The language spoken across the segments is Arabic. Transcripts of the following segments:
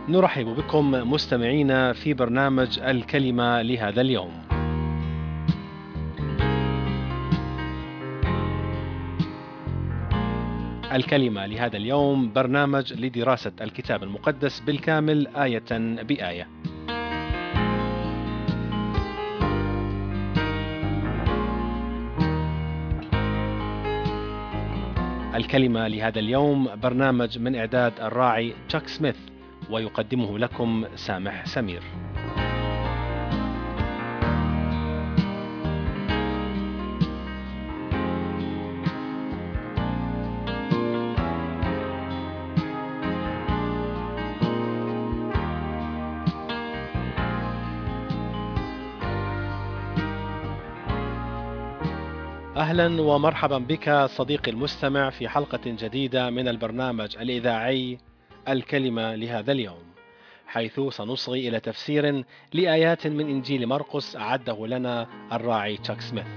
نرحب بكم مستمعينا في برنامج الكلمة لهذا اليوم. الكلمة لهذا اليوم برنامج لدراسة الكتاب المقدس بالكامل آية بآية. الكلمة لهذا اليوم برنامج من إعداد الراعي تشاك سميث، ويقدمه لكم سامح سمير. أهلا ومرحبا بك صديقي المستمع في حلقة جديدة من البرنامج الإذاعي الكلمة لهذا اليوم، حيث سنصغي إلى تفسير لآيات من إنجيل مرقس أعده لنا الراعي تشاك سميث.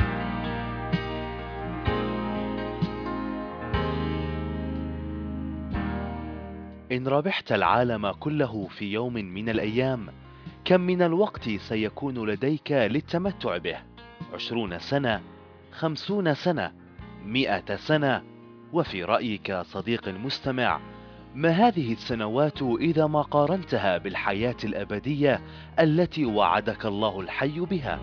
إن ربحت العالم كله في يوم من الأيام، كم من الوقت سيكون لديك للتمتع به؟ 20 سنة، 50 سنة، 100 سنة؟ وفي رأيك صديقي المستمع، ما هذه السنوات إذا ما قارنتها بالحياة الأبدية التي وعدك الله الحي بها؟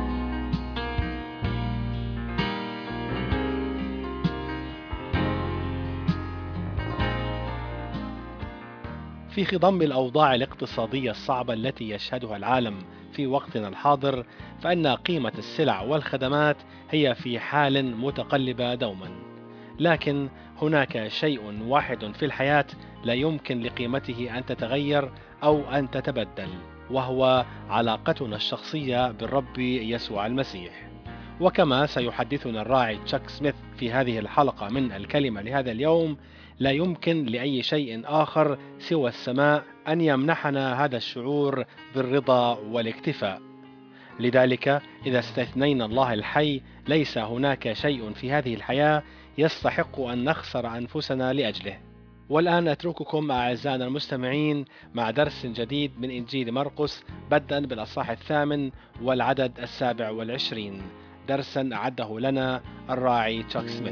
في خضم الأوضاع الاقتصادية الصعبة التي يشهدها العالم في وقتنا الحاضر، فإن قيمة السلع والخدمات هي في حال متقلبة دوما. لكن هناك شيء واحد في الحياة لا يمكن لقيمته أن تتغير أو أن تتبدل، وهو علاقتنا الشخصية بالرب يسوع المسيح. وكما سيحدثنا الراعي تشاك سميث في هذه الحلقة من الكلمة لهذا اليوم، لا يمكن لأي شيء آخر سوى السماء أن يمنحنا هذا الشعور بالرضا والاكتفاء. لذلك إذا استثنينا الله الحي، ليس هناك شيء في هذه الحياة يستحق أن نخسر أنفسنا لأجله. والآن أترككم أعزائنا المستمعين مع درس جديد من إنجيل مرقس، بدءا بالأصحاح 8 والعدد 27، درسا أعده لنا الراعي تشاك سميث.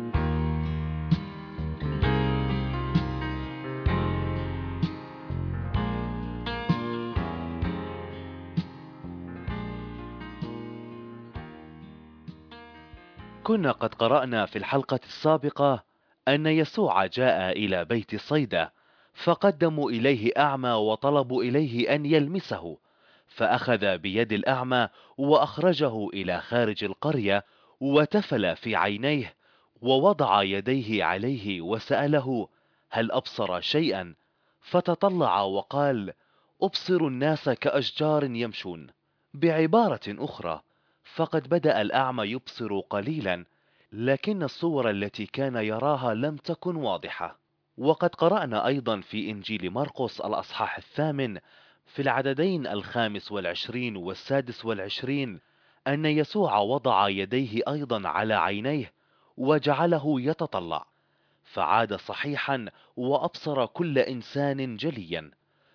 كنا قد قرأنا في الحلقة السابقة أن يسوع جاء إلى بيت صيدا، فقدموا إليه أعمى وطلبوا إليه أن يلمسه، فأخذ بيد الأعمى وأخرجه إلى خارج القرية، وتفل في عينيه ووضع يديه عليه وسأله: هل أبصر شيئا؟ فتطلع وقال: أبصر الناس كأشجار يمشون. بعبارة أخرى، فقد بدأ الأعمى يبصر قليلا، لكن الصور التي كان يراها لم تكن واضحة. وقد قرأنا أيضا في إنجيل مرقس الأصحاح 8 في العددين 25 و26 أن يسوع وضع يديه أيضا على عينيه وجعله يتطلع، فعاد صحيحا وأبصر كل إنسان جليا،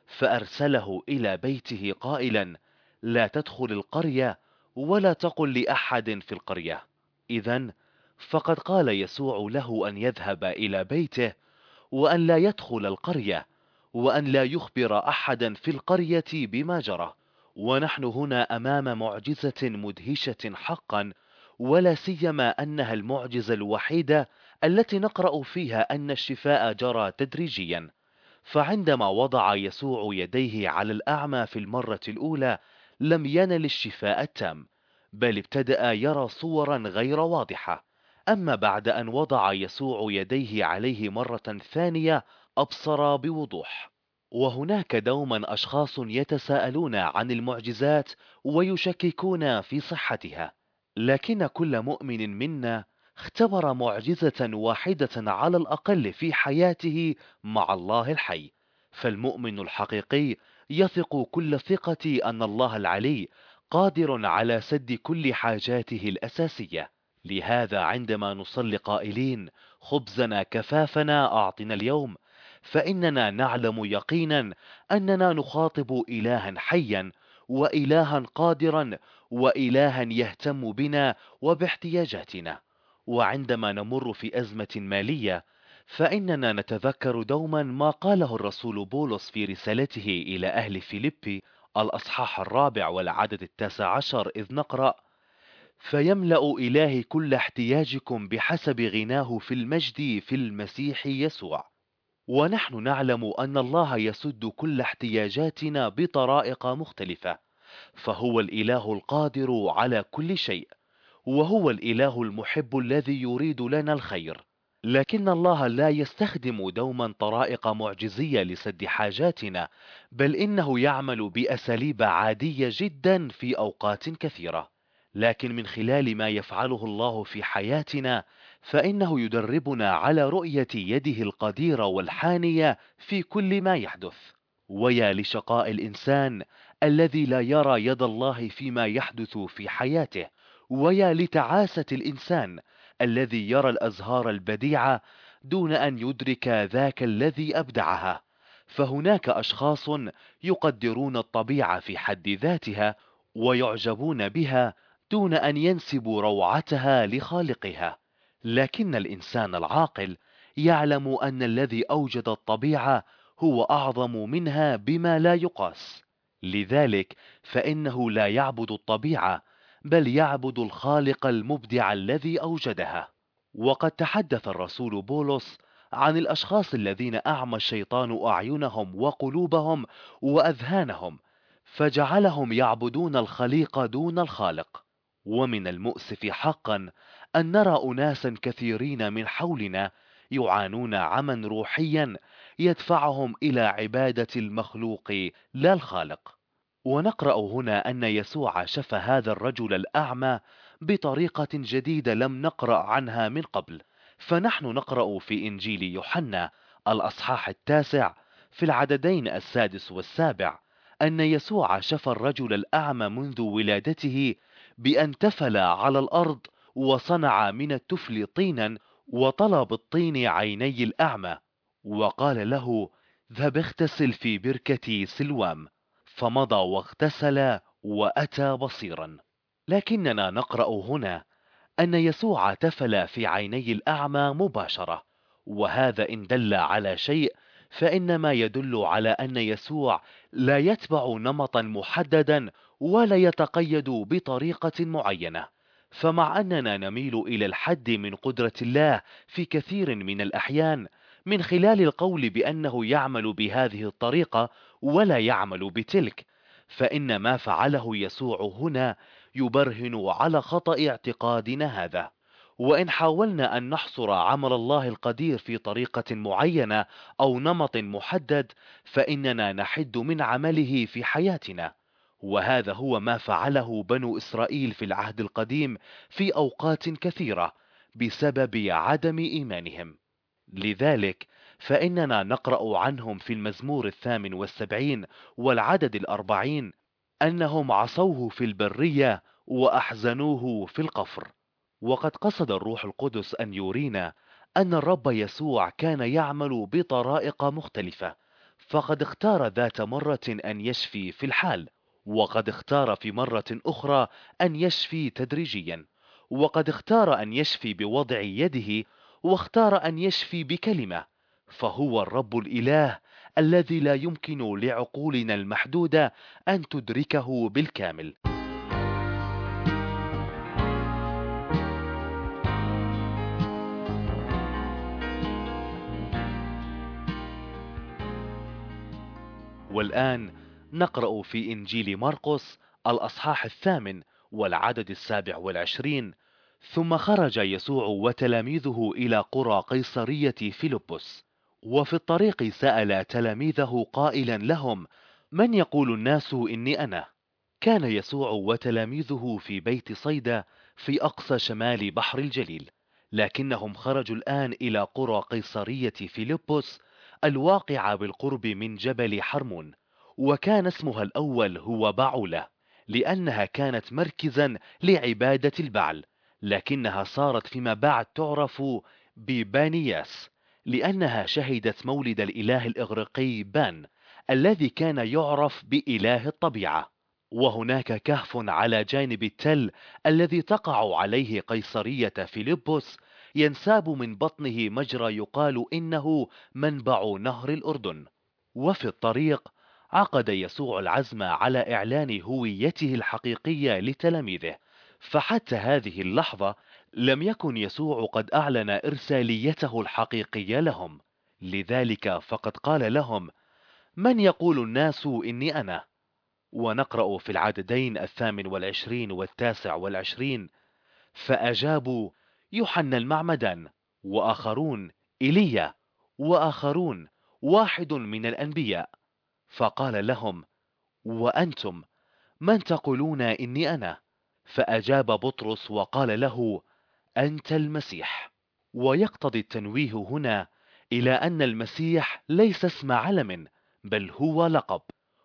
فأرسله إلى بيته قائلا: لا تدخل القرية ولا تقل لأحد في القرية. إذن فقد قال يسوع له أن يذهب إلى بيته، وأن لا يدخل القرية، وأن لا يخبر أحدا في القرية بما جرى. ونحن هنا أمام معجزة مدهشة حقا، ولا سيما أنها المعجزة الوحيدة التي نقرأ فيها أن الشفاء جرى تدريجيا. فعندما وضع يسوع يديه على الأعمى في المرة الأولى لم ينل الشفاء التام، بل ابتدأ يرى صورا غير واضحة. أما بعد أن وضع يسوع يديه عليه مرة ثانية أبصر بوضوح. وهناك دوما أشخاص يتساءلون عن المعجزات ويشككون في صحتها، لكن كل مؤمن منا اختبر معجزة واحدة على الأقل في حياته مع الله الحي. فالمؤمن الحقيقي يثق كل ثقة أن الله العلي قادر على سد كل حاجاته الأساسية. لهذا عندما نصلي قائلين: خبزنا كفافنا أعطنا اليوم، فإننا نعلم يقينا أننا نخاطب إلها حيا وإلها قادرا وإلها يهتم بنا وباحتياجاتنا. وعندما نمر في أزمة مالية فإننا نتذكر دوما ما قاله الرسول بولس في رسالته إلى أهل فيليبي الأصحاح 4 والعدد 19، إذ نقرأ: فيملأ إلهي كل احتياجكم بحسب غناه في المجد في المسيح يسوع. ونحن نعلم أن الله يسد كل احتياجاتنا بطرائق مختلفة، فهو الإله القادر على كل شيء، وهو الإله المحب الذي يريد لنا الخير. لكن الله لا يستخدم دوما طرائق معجزية لسد حاجاتنا، بل إنه يعمل بأساليب عادية جدا في أوقات كثيرة. لكن من خلال ما يفعله الله في حياتنا فإنه يدربنا على رؤية يده القديرة والحانية في كل ما يحدث. ويا لشقاء الإنسان الذي لا يرى يد الله فيما يحدث في حياته، ويا لتعاسة الإنسان الذي يرى الأزهار البديعة دون أن يدرك ذاك الذي أبدعها. فهناك أشخاص يقدرون الطبيعة في حد ذاتها ويعجبون بها دون أن ينسبوا روعتها لخالقها، لكن الإنسان العاقل يعلم أن الذي أوجد الطبيعة هو أعظم منها بما لا يقاس. لذلك فإنه لا يعبد الطبيعة، بل يعبد الخالق المبدع الذي أوجدها. وقد تحدث الرسول بولس عن الأشخاص الذين أعمى الشيطان أعينهم وقلوبهم وأذهانهم، فجعلهم يعبدون الخليق دون الخالق. ومن المؤسف حقا أن نرى أناسا كثيرين من حولنا يعانون عمى روحيا يدفعهم إلى عبادة المخلوق لا الخالق. ونقرأ هنا أن يسوع شفى هذا الرجل الأعمى بطريقة جديدة لم نقرأ عنها من قبل. فنحن نقرأ في إنجيل يوحنا الأصحاح 9 في العددين 6 و7 أن يسوع شفى الرجل الأعمى منذ ولادته بأن تفل على الأرض وصنع من التفل طينا وطلى بالطين عيني الأعمى وقال له: ذهب اغتسل في بركة سلوام. فمضى واغتسل وأتى بصيرا. لكننا نقرأ هنا أن يسوع تفل في عيني الأعمى مباشرة، وهذا إن دل على شيء فإنما يدل على أن يسوع لا يتبع نمطا محددا ولا يتقيد بطريقة معينة. فمع أننا نميل إلى الحد من قدرة الله في كثير من الأحيان من خلال القول بأنه يعمل بهذه الطريقة ولا يعمل بتلك، فإن ما فعله يسوع هنا يبرهن على خطأ اعتقادنا هذا. وإن حاولنا أن نحصر عمل الله القدير في طريقة معينة أو نمط محدد فإننا نحد من عمله في حياتنا. وهذا هو ما فعله بنو إسرائيل في العهد القديم في أوقات كثيرة بسبب عدم إيمانهم. لذلك فإننا نقرأ عنهم في المزمور 78 والعدد 40 أنهم عصوه في البرية وأحزنوه في القفر. وقد قصد الروح القدس أن يرينا أن الرب يسوع كان يعمل بطرائق مختلفة، فقد اختار ذات مرة أن يشفي في الحال، وقد اختار في مرة أخرى أن يشفي تدريجيا، وقد اختار أن يشفي بوضع يده، واختار أن يشفي بكلمة. فهو الرب الإله الذي لا يمكن لعقولنا المحدودة أن تدركه بالكامل. والآن نقرأ في إنجيل مرقس الأصحاح 8 والعدد 27: ثم خرج يسوع وتلاميذه إلى قرى قيصرية فيلبس، وفي الطريق سأل تلاميذه قائلا لهم: من يقول الناس إني أنا؟ كان يسوع وتلاميذه في بيت صيدا في أقصى شمال بحر الجليل، لكنهم خرجوا الآن إلى قرى قيصرية فيلبس الواقعة بالقرب من جبل حرمون، وكان اسمها الأول هو بعولة، لأنها كانت مركزا لعبادة البعل، لكنها صارت فيما بعد تعرف ببانياس، لأنها شهدت مولد الإله الإغريقي بان الذي كان يعرف بإله الطبيعة. وهناك كهف على جانب التل الذي تقع عليه قيصرية فيلبس، ينساب من بطنه مجرى يقال إنه منبع نهر الأردن. وفي الطريق عقد يسوع العزم على إعلان هويته الحقيقية لتلاميذه، فحتى هذه اللحظة لم يكن يسوع قد أعلن إرساليته الحقيقية لهم. لذلك فقد قال لهم: من يقول الناس إني أنا؟ ونقرأ في العددين 28 و29: فأجابوا: يوحنا المعمدان، وآخرون إيليا، وآخرون واحد من الأنبياء. فقال لهم: وأنتم من تقولون إني أنا؟ فأجاب بطرس وقال له: أنت المسيح. ويقتضي التنويه هنا إلى أن المسيح ليس اسم علم، بل هو لقب.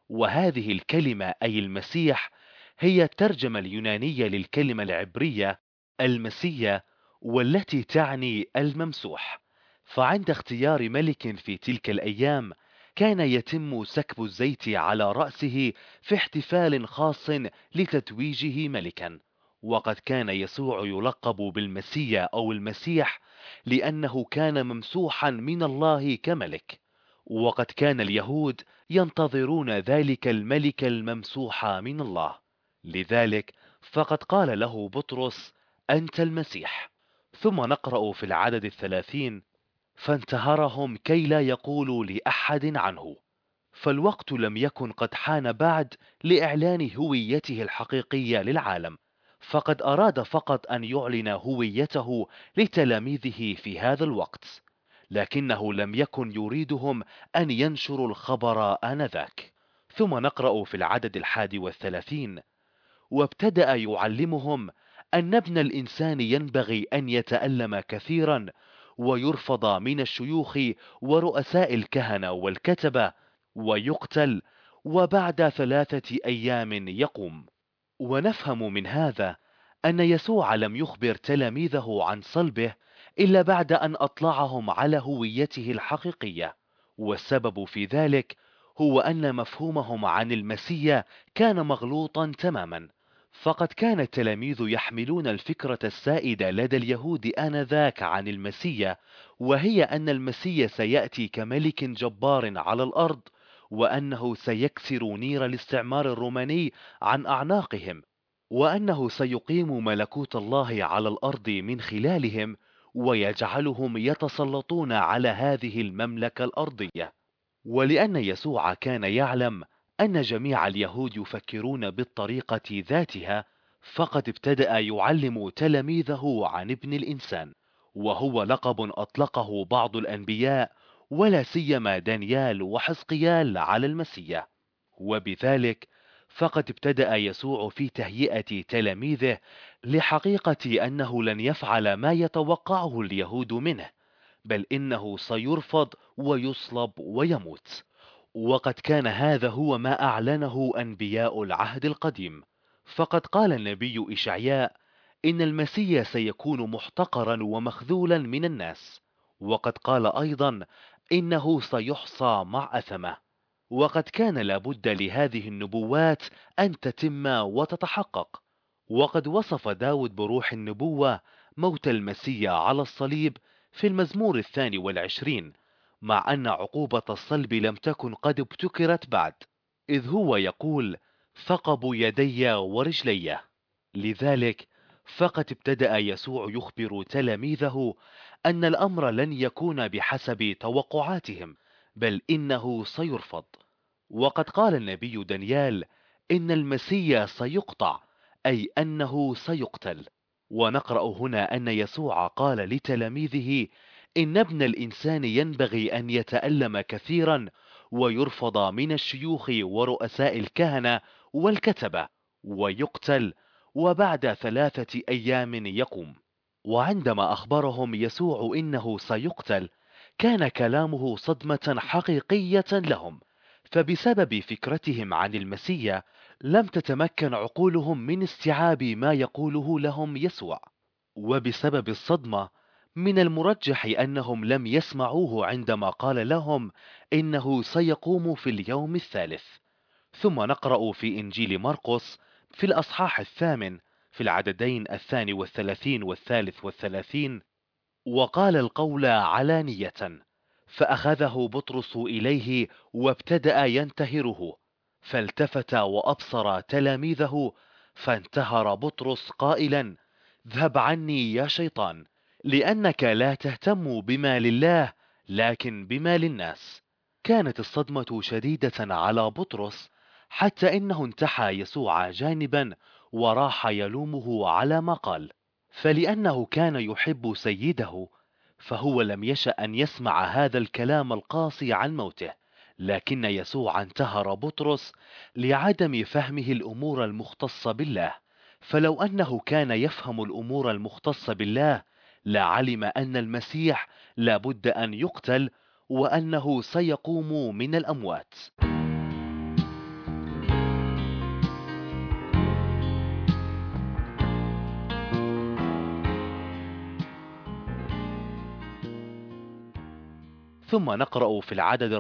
وهذه الكلمة أي المسيح هي الترجمة اليونانية للكلمة العبرية المسيا، والتي تعني الممسوح. فعند اختيار ملك في تلك الأيام كان يتم سكب الزيت على رأسه في احتفال خاص لتتويجه ملكا. وقد كان يسوع يلقب بالمسيا أو المسيح لأنه كان ممسوحا من الله كملك، وقد كان اليهود ينتظرون ذلك الملك الممسوح من الله. لذلك فقد قال له بطرس: أنت المسيح. ثم نقرأ في العدد 30: فانتهرهم كي لا يقولوا لأحد عنه. فالوقت لم يكن قد حان بعد لإعلان هويته الحقيقية للعالم، فقد أراد فقط أن يعلن هويته لتلاميذه في هذا الوقت، لكنه لم يكن يريدهم أن ينشروا الخبر آنذاك. ثم نقرأ في العدد 31: وابتدأ يعلمهم أن ابن الإنسان ينبغي أن يتألم كثيرا ويرفض من الشيوخ ورؤساء الكهنة والكتبة ويقتل، وبعد 3 أيام يقوم. ونفهم من هذا أن يسوع لم يخبر تلاميذه عن صلبه إلا بعد أن أطلعهم على هويته الحقيقية. والسبب في ذلك هو أن مفهومهم عن المسيا كان مغلوطا تماما. فقد كان التلاميذ يحملون الفكرة السائدة لدى اليهود آنذاك عن المسيا، وهي أن المسيا سيأتي كملك جبار على الأرض، وأنه سيكسر نير الاستعمار الروماني عن أعناقهم، وأنه سيقيم ملكوت الله على الأرض من خلالهم، ويجعلهم يتسلطون على هذه المملكة الأرضية. ولأن يسوع كان يعلم أن جميع اليهود يفكرون بالطريقة ذاتها، فقد ابتدأ يعلم تلاميذه عن ابن الإنسان، وهو لقب أطلقه بعض الأنبياء ولا سيما دانيال وحزقيال على المسيح. وبذلك فقد ابتدأ يسوع في تهيئة تلاميذه لحقيقة أنه لن يفعل ما يتوقعه اليهود منه، بل إنه سيرفض ويصلب ويموت. وقد كان هذا هو ما أعلنه أنبياء العهد القديم. فقد قال النبي إشعياء إن المسيح سيكون محتقرا ومخذولا من الناس، وقد قال أيضا إنه سيحصى مع أثمه. وقد كان لابد لهذه النبوات أن تتم وتتحقق. وقد وصف داود بروح النبوة موت المسيح على الصليب في المزمور 22، مع أن عقوبة الصلب لم تكن قد ابتكرت بعد، إذ هو يقول: ثقب يدي ورجلي. لذلك فقد ابتدأ يسوع يخبر تلاميذه أن الأمر لن يكون بحسب توقعاتهم، بل إنه سيرفض. وقد قال النبي دانيال إن المسيح سيقطع، أي أنه سيقتل. ونقرأ هنا أن يسوع قال لتلاميذه إن ابن الإنسان ينبغي أن يتألم كثيرا ويرفض من الشيوخ ورؤساء الكهنة والكتبة ويقتل، وبعد 3 أيام يقوم. وعندما أخبرهم يسوع إنه سيقتل، كان كلامه صدمة حقيقية لهم، فبسبب فكرتهم عن المسيح لم تتمكن عقولهم من استيعاب ما يقوله لهم يسوع. وبسبب الصدمة من المرجح أنهم لم يسمعوه عندما قال لهم إنه سيقوم في اليوم الثالث. ثم نقرأ في إنجيل مرقس في الأصحاح 8 في العددين 32 و33: وقال القول علانية، فأخذه بطرس إليه وابتدأ ينتهره، فالتفت وأبصر تلاميذه، فانتهر بطرس قائلا: اذهب عني يا شيطان، لأنك لا تهتم بما لله لكن بما للناس. كانت الصدمة شديدة على بطرس حتى إنه انتحى يسوع جانبا وراح يلومه على ما قال، فلأنه كان يحب سيده فهو لم يشأ أن يسمع هذا الكلام القاسي عن موته. لكن يسوع انتهر بطرس لعدم فهمه الأمور المختصة بالله، فلو أنه كان يفهم الأمور المختصة بالله لعلم أن المسيح لابد أن يقتل وأنه سيقوم من الأموات. ثم نقرأ في العدد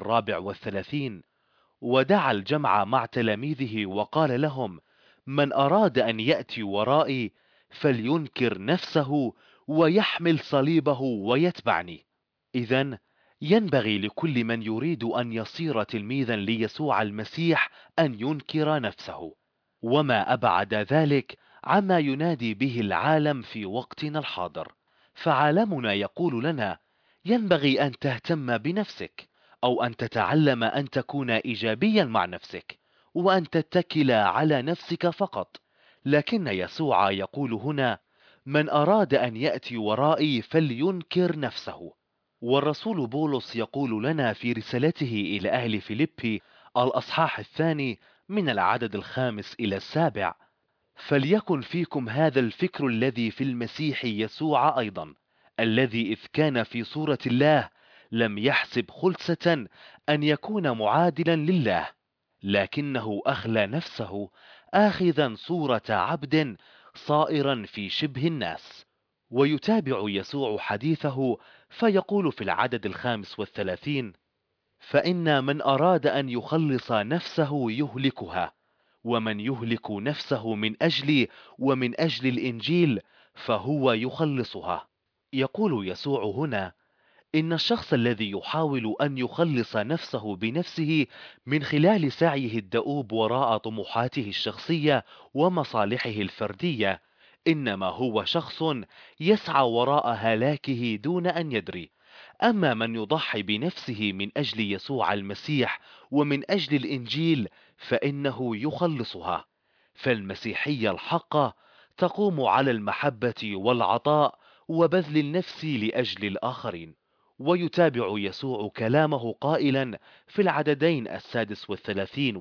34: ودعا الجمع مع تلاميذه وقال لهم: من أراد أن يأتي ورائي فلينكر نفسه ويحمل صليبه ويتبعني. إذن ينبغي لكل من يريد أن يصير تلميذا ليسوع المسيح أن ينكر نفسه، وما أبعد ذلك عما ينادي به العالم في وقتنا الحاضر. فعالمنا يقول لنا: ينبغي أن تهتم بنفسك، أو أن تتعلم أن تكون إيجابيا مع نفسك، وأن تتكل على نفسك فقط. لكن يسوع يقول هنا: من أراد أن يأتي ورائي فلينكر نفسه. والرسول بولس يقول لنا في رسالته إلى أهل فيليبي الأصحاح 2 من العدد 5 إلى 7: فليكن فيكم هذا الفكر الذي في المسيح يسوع أيضا، الذي إذ كان في صورة الله لم يحسب خلسة أن يكون معادلا لله، لكنه أخلى نفسه آخذا صورة عبد صائرا في شبه الناس. ويتابع يسوع حديثه فيقول في العدد 35: فإن من أراد أن يخلص نفسه يهلكها، ومن يهلك نفسه من أجلي ومن أجل الإنجيل فهو يخلصها. يقول يسوع هنا إن الشخص الذي يحاول أن يخلص نفسه بنفسه من خلال سعيه الدؤوب وراء طموحاته الشخصية ومصالحه الفردية إنما هو شخص يسعى وراء هلاكه دون أن يدري. أما من يضحي بنفسه من أجل يسوع المسيح ومن أجل الإنجيل فإنه يخلصها. فالمسيحية الحقة تقوم على المحبة والعطاء وبذل النفس لأجل الآخرين. ويتابع يسوع كلامه قائلا في العددين 36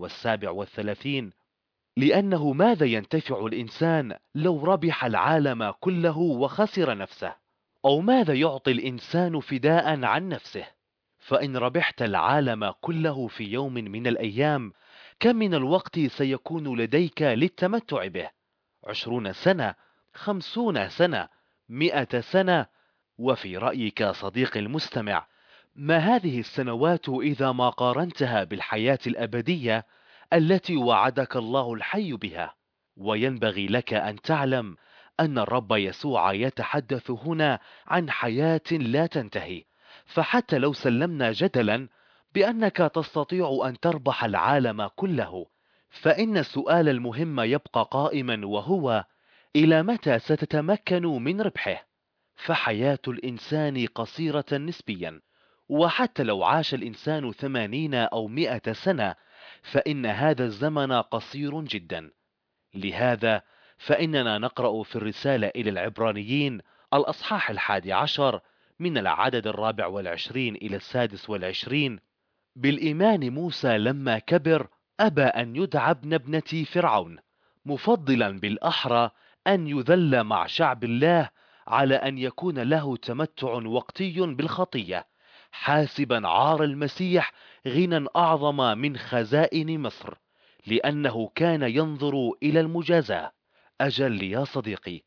و37: لأنه ماذا ينتفع الإنسان لو ربح العالم كله وخسر نفسه؟ أو ماذا يعطي الإنسان فداء عن نفسه؟ فإن ربحت العالم كله في يوم من الأيام كم من الوقت سيكون لديك للتمتع به؟ 20 سنة، 50 سنة، 100 سنة؟ وفي رأيك صديقي المستمع، ما هذه السنوات إذا ما قارنتها بالحياة الأبدية التي وعدك الله الحي بها؟ وينبغي لك أن تعلم أن الرب يسوع يتحدث هنا عن حياة لا تنتهي. فحتى لو سلمنا جدلا بأنك تستطيع أن تربح العالم كله، فإن السؤال المهم يبقى قائما، وهو: إلى متى ستتمكن من ربحه؟ فحياة الإنسان قصيرة نسبيا، وحتى لو عاش الإنسان 80 أو 100 سنة فإن هذا الزمن قصير جدا. لهذا فإننا نقرأ في الرسالة إلى العبرانيين الأصحاح 11 من العدد 24 إلى 26: بالإيمان موسى لما كبر أبى أن يدعى ابن ابنة فرعون، مفضلا بالأحرى أن يذل مع شعب الله على أن يكون له تمتع وقتي بالخطية، حاسبا عار المسيح غنى أعظم من خزائن مصر، لأنه كان ينظر إلى المجازاة. أجل يا صديقي،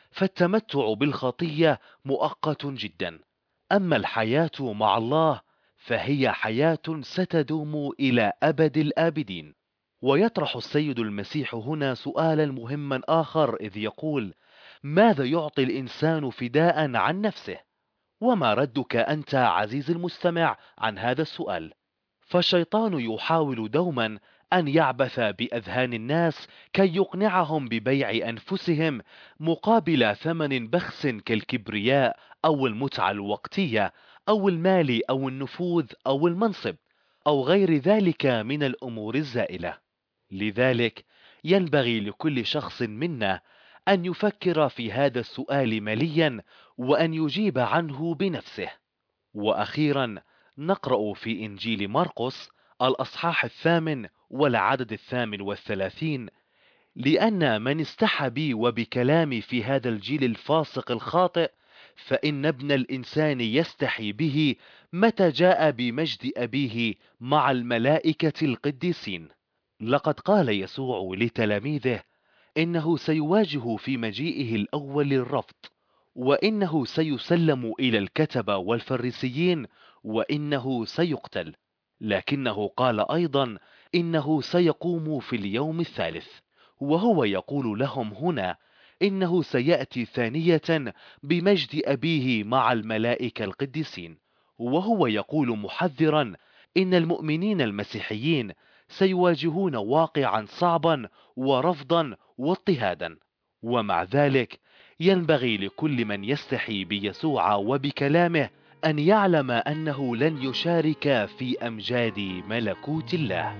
فالتمتع بالخطية مؤقت جدا، أما الحياة مع الله فهي حياة ستدوم إلى أبد الآبدين. ويطرح السيد المسيح هنا سؤالا مهما آخر إذ يقول: ماذا يعطي الإنسان فداء عن نفسه؟ وما ردك أنت عزيزي المستمع عن هذا السؤال؟ فالشيطان يحاول دوما أن يعبث بأذهان الناس كي يقنعهم ببيع أنفسهم مقابل ثمن بخس كالكبرياء أو المتعة الوقتية أو المال أو النفوذ أو المنصب أو غير ذلك من الأمور الزائلة. لذلك ينبغي لكل شخص منا أن يفكر في هذا السؤال مليا وأن يجيب عنه بنفسه. وأخيرا نقرأ في إنجيل مرقس الأصحاح 8 والعدد 38: لأن من استحى بي وبكلامي في هذا الجيل الفاسق الخاطئ فإن ابن الإنسان يستحي به متى جاء بمجد أبيه مع الملائكة القديسين. لقد قال يسوع لتلاميذه إنه سيواجه في مجيئه الأول الرفض، وإنه سيسلم إلى الكتبة والفريسيين، وإنه سيقتل، لكنه قال أيضا إنه سيقوم في اليوم الثالث. وهو يقول لهم هنا إنه سيأتي ثانية بمجد أبيه مع الملائكة القديسين، وهو يقول محذرا إن المؤمنين المسيحيين سيواجهون واقعا صعبا ورفضا واضطهادا. ومع ذلك ينبغي لكل من يستحي بيسوع وبكلامه أن يعلم أنه لن يشارك في أمجاد ملكوت الله.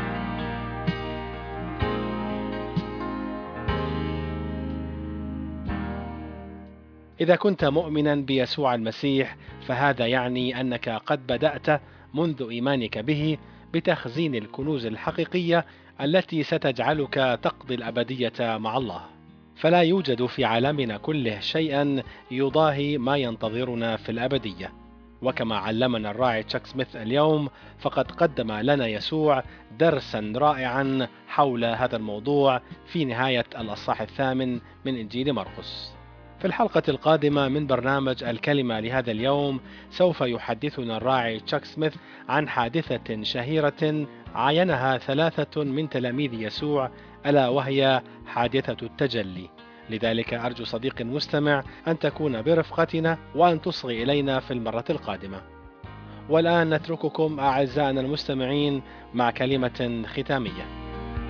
إذا كنت مؤمنا بيسوع المسيح فهذا يعني أنك قد بدأت منذ إيمانك به بتخزين الكنوز الحقيقية التي ستجعلك تقضي الأبدية مع الله. فلا يوجد في عالمنا كله شيئا يضاهي ما ينتظرنا في الأبدية. وكما علمنا الراعي تشاك سميث اليوم، فقد قدم لنا يسوع درسا رائعا حول هذا الموضوع في نهاية الأصحاح 8 من إنجيل مرقس. في الحلقة القادمة من برنامج الكلمة لهذا اليوم سوف يحدثنا الراعي تشاك سميث عن حادثة شهيرة عاينها 3 من تلاميذ يسوع، ألا وهي حادثة التجلي. لذلك أرجو صديق مستمع أن تكون برفقتنا وأن تصغي إلينا في المرة القادمة. والآن نترككم أعزائنا المستمعين مع كلمة ختامية.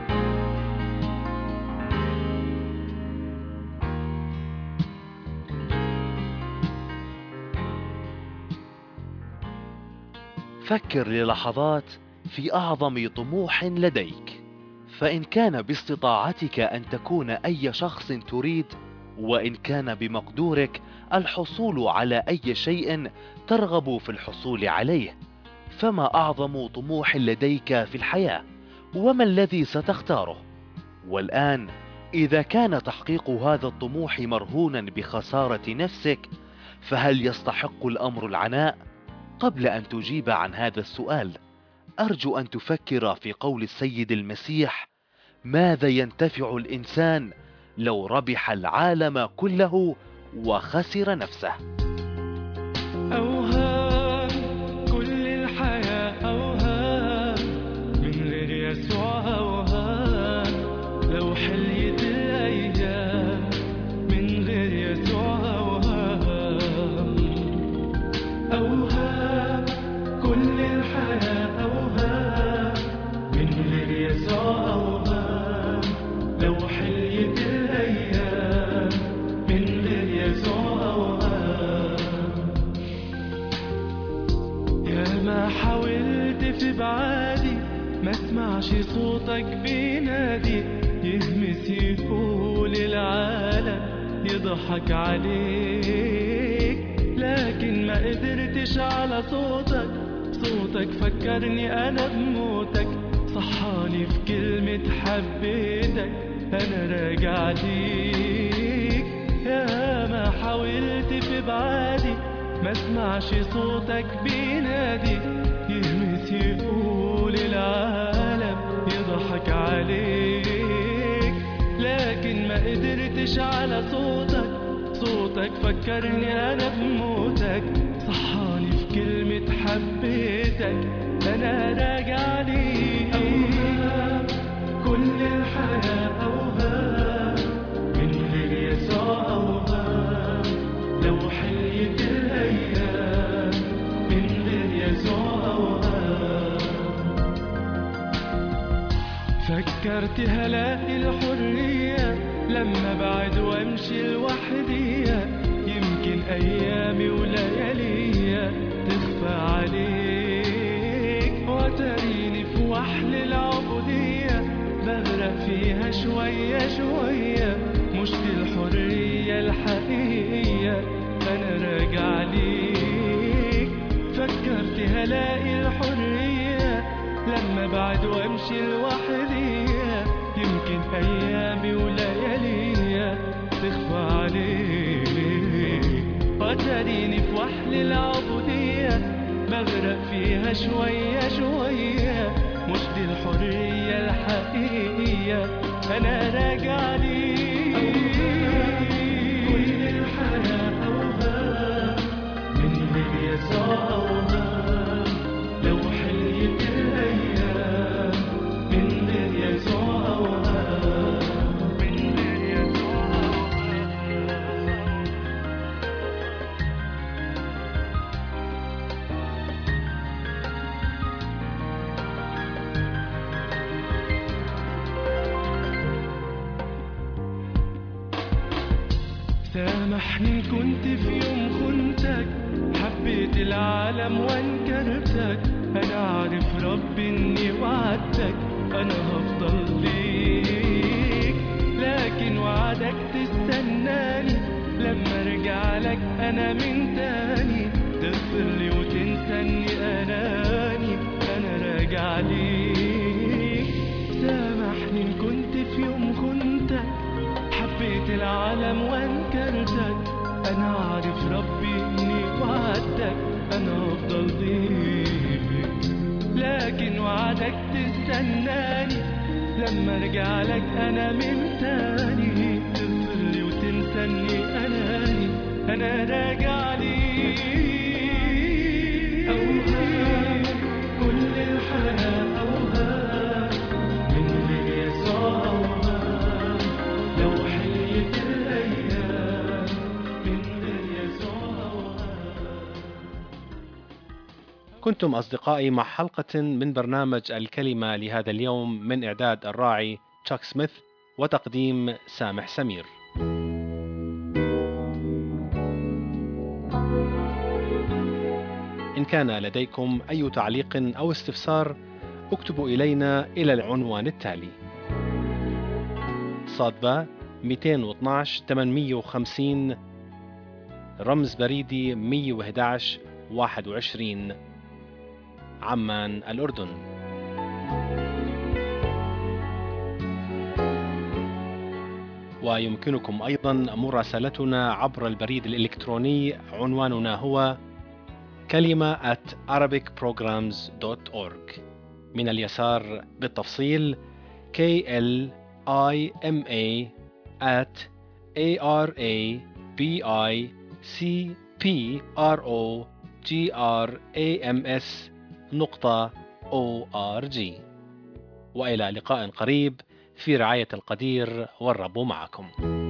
فكر للحظات في أعظم طموح لديك، فإن كان باستطاعتك أن تكون أي شخص تريد، وإن كان بمقدورك الحصول على أي شيء ترغب في الحصول عليه، فما أعظم طموح لديك في الحياة؟ وما الذي ستختاره؟ والآن إذا كان تحقيق هذا الطموح مرهونا بخسارة نفسك، فهل يستحق الأمر العناء؟ قبل أن تجيب عن هذا السؤال أرجو أن تفكر في قول السيد المسيح: ماذا ينتفع الإنسان لو ربح العالم كله وخسر نفسه؟ أوهام كل الحياة، أوهام من غير يسوع، أوهام لو حليت الأيام من غير يسوع، أوهام أوهام كل الحياة، أوهام من غير يسوع، أوهام لو حليت الأيام من غير يسوع، أوهام. يا ما حاولت في بعادي ما اسمعش صوتك بينادي، يهمس يقول العالم يضحك عليك، لكن ما قدرتش على صوتك. صوتك فكرني أنا بموتك، صحاني في كلمة حبيتك، أنا راجع ليك. يا ما حاولت في بعادي ما اسمعش صوتك بينادي، يهمس يقول العالم يضحك عليك، لكن ما قدرتش على صوتك. صوتك فكرني أنا بموتك، صحاني في كلمة حبيتك، أنا راجع ليك. أوهام كل الحياة أوهام من غير يسوع، أوهام لو حليت الأيام من غير يسوع، أوهام. فكرت هلاقي الحرية لما بعد وامشي لوحدي، يمكن ايامي وليالي تخفى عليك، وتريني في وحل العبودية بغرق فيها شوية شوية، مش دي الحرية الحقيقية، انا راجع ليك. فكرت هلاقي الحرية لما بعد وامشي لوحدي، يمكن ايامي وليالي تخفى عليك، وتريني في وحل العبودية بغرق فيها شوية شوية، مش دي الحرية الحقيقية، انا راجع ليك. كل الحياة أوهام من غير يسوع، أوهام لو حليت الأيام من غير يسوع، أوهام من غير يسوع، أوهام. سامحني إن كنت في يوم خنتك، حبيت العالم وانكرتك، أنا عارف ربي إني وعدتك أنا هفضل ليك، لكن وعدك تستناني لما ارجع لك أنا من تاني، تغفر لي وتنسى إني أناني، أنا راجع ليك. سامحني إن كنت في يوم خنتك، حبيت العالم وانكرتك، انا عارف ربي اني وعدتك انا هفضل ليك، لكن وعدك تستناني لما ارجع لك انا من تاني، تغفر لي وتنسى اني اناني، انا راجع ليك. اوهام كل الحياة اوهام من غير يسوع، أوهام لو حليت الأيام من غير يسوع، أوهام. كنتم أصدقائي مع حلقة من برنامج الكلمة لهذا اليوم، من إعداد الراعي تشاك سميث وتقديم سامح سمير. إن كان لديكم أي تعليق أو استفسار اكتبوا إلينا إلى العنوان التالي: صادبة 212 850 رمز بريدي 111 21 عمان الأردن. ويمكنكم أيضا مراسلتنا عبر البريد الإلكتروني، عنواننا هو kalima@arabicprograms.org. من اليسار بالتفصيل KLIMA@ARABICPROGRAMS.org. وإلى لقاء قريب في رعاية القدير، والرب معكم.